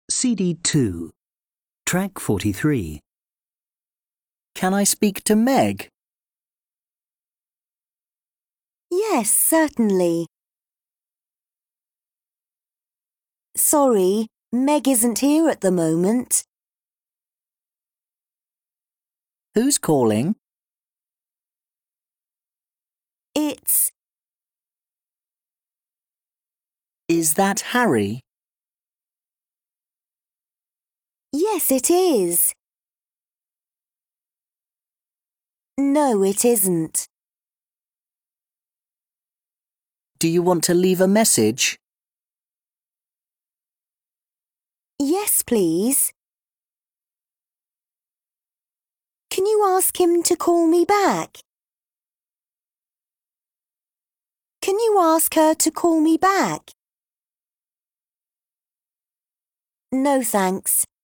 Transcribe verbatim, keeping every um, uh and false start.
C D two, Track forty-three. Can I speak to Meg? Yes, certainly. Sorry, Meg isn't here at the moment. Who's calling? It's... Is that Harry? Yes, it is. No, it isn't. Do you want to leave a message? Yes, please. Can you ask him to call me back? Can you ask her to call me back? No, thanks.